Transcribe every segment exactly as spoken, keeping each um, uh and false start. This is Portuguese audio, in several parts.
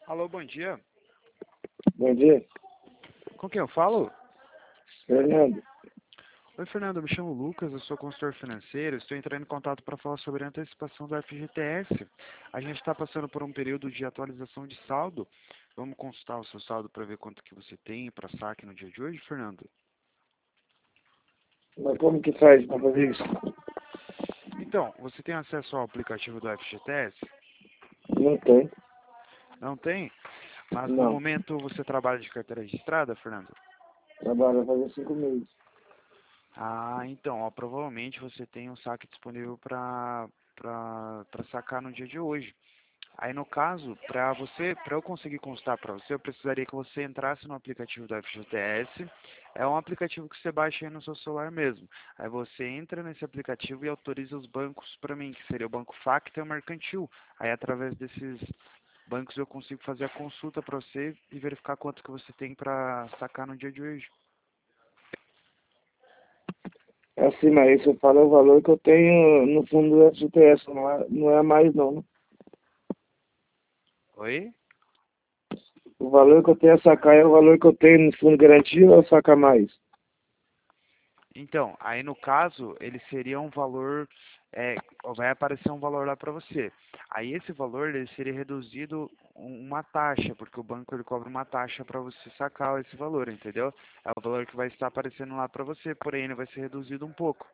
Alô, bom dia. Bom dia, Com quem eu falo? Fernando. Oi, Fernando, eu me chamo Lucas, eu sou consultor financeiro, estou entrando em contato para falar sobre a antecipação do F G T S. A gente está passando por um período de atualização de saldo. Vamos consultar o seu saldo para ver quanto que você tem para saque no dia de hoje, Fernando? Mas como que faz para fazer isso? Então, você tem acesso ao aplicativo do F G T S? Não tem. Não tem? Mas no Não. momento você trabalha de carteira registrada, Fernando? Trabalho faz cinco meses. Ah, então, ó, provavelmente você tem um saque disponível para para sacar no dia de hoje. Aí no caso, para você, para eu conseguir constar para você, eu precisaria que você entrasse no aplicativo do F G T S. É um aplicativo que você baixa aí no seu celular mesmo. Aí você entra nesse aplicativo e autoriza os bancos para mim, que seria o Banco Facta e o Mercantil. Aí através desses bancos eu consigo fazer a consulta para você e verificar quanto que você tem para sacar no dia de hoje. É assim, mas você fala o valor que eu tenho no fundo do F G T S, não é, não é mais não, né? Oi? O valor que eu tenho a sacar é o valor que eu tenho no fundo garantido ou saca mais? Então, aí no caso, ele seria um valor, é, vai aparecer um valor lá para você. Aí esse valor ele seria reduzido um- uma taxa, porque o banco ele cobra uma taxa para você sacar esse valor, entendeu? É o valor que vai estar aparecendo lá para você, porém ele vai ser reduzido um pouco.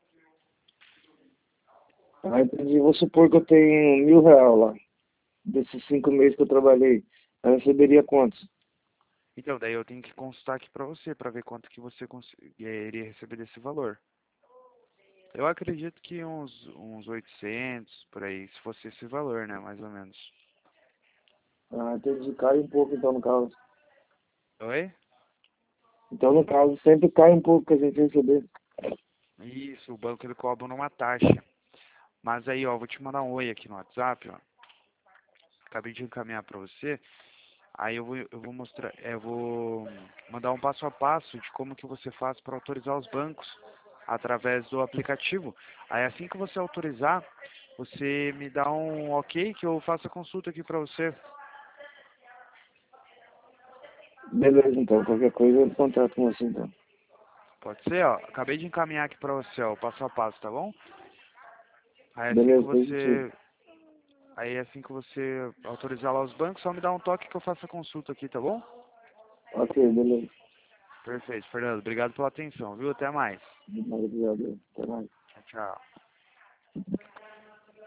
Aí entendi. Vou supor que eu tenho mil real lá, desses cinco meses que eu trabalhei. Eu receberia quantos? Então, daí eu tenho que consultar aqui para você, para ver quanto que você cons- eh, iria receber desse valor. Eu acredito que uns, uns oitocentos, por aí, se fosse esse valor, né, mais ou menos. Ah, entendi. Cai um pouco então no caso. Oi? Então no caso sempre cai um pouco que a gente receber. Isso, o banco ele cobra uma taxa. Mas aí, ó, vou te mandar um oi aqui no WhatsApp, ó. Acabei de encaminhar para você. Aí eu vou, eu vou mostrar, é, eu vou mandar um passo a passo de como que você faz para autorizar os bancos através do aplicativo. Aí assim que você autorizar, você me dá um ok que eu faço a consulta aqui para você. Beleza, então. Qualquer coisa eu contrato com você então. Pode ser, ó. Acabei de encaminhar aqui para você, ó, o passo a passo, tá bom? Aí assim que Beleza, positivo. você, aí assim que você autorizar lá os bancos, só me dá um toque que eu faço a consulta aqui, tá bom? Ok, beleza. Perfeito, Fernando. Obrigado pela atenção, viu? Até mais. Obrigado. Até mais. Tchau, tchau.